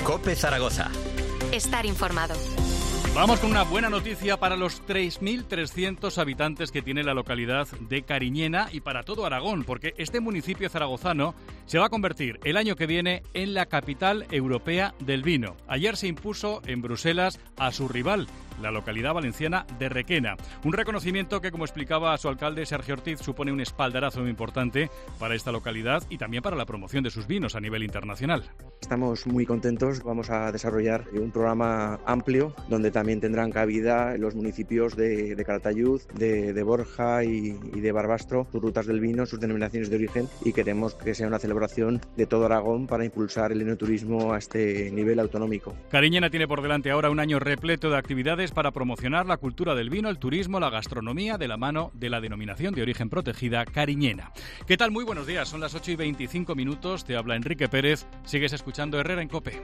COPE Zaragoza. Estar informado. Vamos con una buena noticia para los 3.300 habitantes que tiene la localidad de Cariñena y para todo Aragón, porque este municipio zaragozano se va a convertir el año que viene en la capital europea del vino. Ayer se impuso en Bruselas a su rival, la localidad valenciana de Requena. Un reconocimiento que, como explicaba su alcalde Sergio Ortiz, supone un espaldarazo muy importante para esta localidad y también para la promoción de sus vinos a nivel internacional. Estamos muy contentos, vamos a desarrollar un programa amplio donde también tendrán cabida los municipios de Calatayud, de Borja y de Barbastro, sus rutas del vino, sus denominaciones de origen, y queremos que sea una celebración de todo Aragón para impulsar el enoturismo a este nivel autonómico. Cariñena tiene por delante ahora un año repleto de actividades para promocionar la cultura del vino, el turismo, la gastronomía de la mano de la denominación de origen protegida Cariñena. ¿Qué tal? Muy buenos días, son las 8:25, te habla Enrique Pérez, sigues escuchando Herrera en COPE.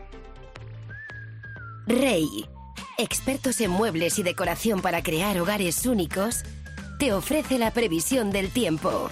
Rey, expertos en muebles y decoración para crear hogares únicos, te ofrece la previsión del tiempo.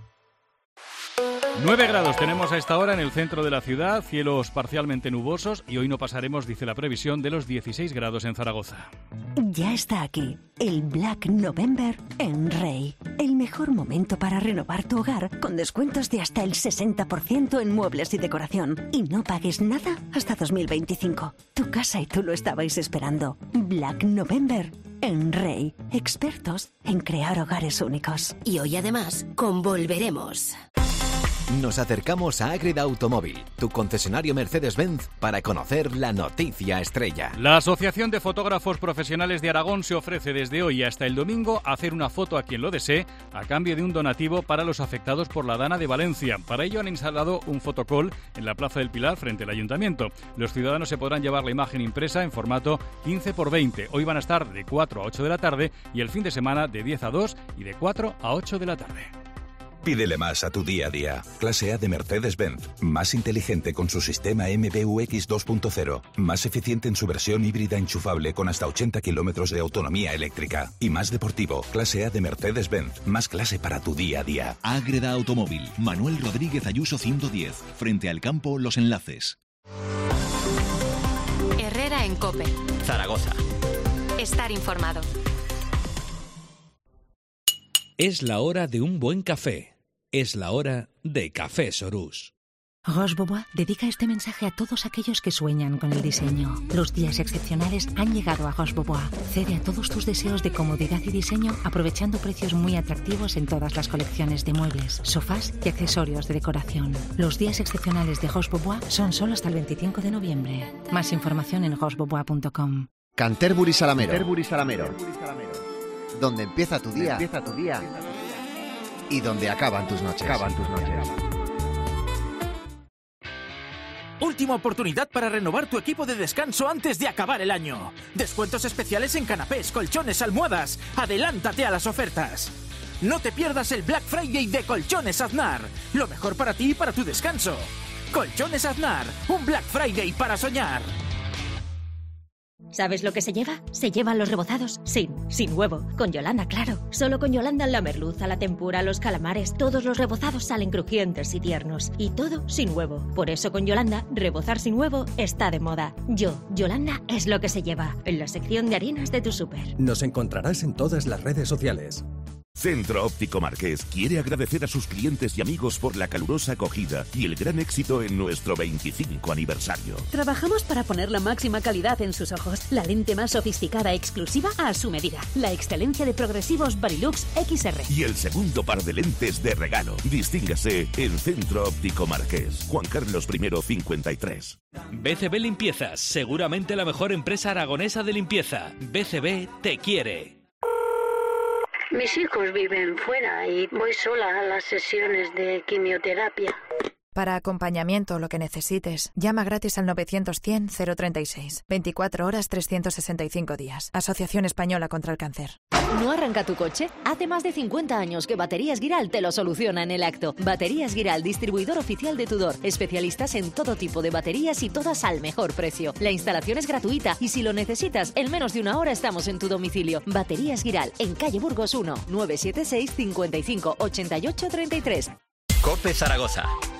9 grados tenemos a esta hora en el centro de la ciudad, cielos parcialmente nubosos y hoy no pasaremos, dice la previsión, de los 16 grados en Zaragoza. Ya está aquí, el Black November en Rey. El mejor momento para renovar tu hogar con descuentos de hasta el 60% en muebles y decoración. Y no pagues nada hasta 2025. Tu casa y tú lo estabais esperando. Black November en Rey. Expertos en crear hogares únicos. Y hoy además, con Volveremos. Nos acercamos a Ágreda Automóvil, tu concesionario Mercedes-Benz, para conocer la noticia estrella. La Asociación de Fotógrafos Profesionales de Aragón se ofrece desde hoy hasta el domingo a hacer una foto a quien lo desee a cambio de un donativo para los afectados por la Dana de Valencia. Para ello han instalado un fotocall en la Plaza del Pilar frente al Ayuntamiento. Los ciudadanos se podrán llevar la imagen impresa en formato 15x20. Hoy van a estar de 4 a 8 de la tarde y el fin de semana de 10 a 2 y de 4 a 8 de la tarde. Pídele más a tu día a día. Clase A de Mercedes-Benz. Más inteligente con su sistema MBUX 2.0. Más eficiente en su versión híbrida enchufable con hasta 80 kilómetros de autonomía eléctrica. Y más deportivo. Clase A de Mercedes-Benz. Más clase para tu día a día. Ágreda Automóvil. Manuel Rodríguez Ayuso 110. Frente al campo Los Enlaces. Herrera en COPE. Zaragoza. Estar informado. Es la hora de un buen café. Es la hora de Café Sorús. Roche-Beaubois dedica este mensaje a todos aquellos que sueñan con el diseño. Los días excepcionales han llegado a Roche-Beaubois. Cede a todos tus deseos de comodidad y diseño aprovechando precios muy atractivos en todas las colecciones de muebles, sofás y accesorios de decoración. Los días excepcionales de Roche-Beaubois son solo hasta el 25 de noviembre. Más información en rochebeaubois.com. Canterbury Salamero. Donde empieza tu día, y donde acaban tus noches. Última oportunidad para renovar tu equipo de descanso antes de acabar el año. Descuentos especiales en canapés, colchones, almohadas. Adelántate a las ofertas. No te pierdas el Black Friday de Colchones Aznar. Lo mejor para ti y para tu descanso. Colchones Aznar, un Black Friday para soñar. ¿Sabes lo que se lleva? Se llevan los rebozados sin huevo. Con Yolanda, claro. Solo con Yolanda la merluza, la tempura, los calamares, todos los rebozados salen crujientes y tiernos. Y todo sin huevo. Por eso con Yolanda, rebozar sin huevo está de moda. Yolanda es lo que se lleva. En la sección de harinas de tu súper. Nos encontrarás en todas las redes sociales. Centro Óptico Marqués quiere agradecer a sus clientes y amigos por la calurosa acogida y el gran éxito en nuestro 25 aniversario. Trabajamos para poner la máxima calidad en sus ojos, la lente más sofisticada e exclusiva a su medida, la excelencia de progresivos Varilux XR. Y el segundo par de lentes de regalo. Distíngase en Centro Óptico Marqués. Juan Carlos I 53. BCB Limpiezas, seguramente la mejor empresa aragonesa de limpieza. BCB te quiere. Mis hijos viven fuera y voy sola a las sesiones de quimioterapia. Para acompañamiento o lo que necesites, llama gratis al 900-100-036. 24 horas, 365 días. Asociación Española contra el Cáncer. ¿No arranca tu coche? Hace más de 50 años que Baterías Guiral te lo soluciona en el acto. Baterías Guiral, distribuidor oficial de Tudor. Especialistas en todo tipo de baterías y todas al mejor precio. La instalación es gratuita y si lo necesitas, en menos de una hora estamos en tu domicilio. Baterías Guiral, en calle Burgos 1, 976 55 88 33. COPE Zaragoza.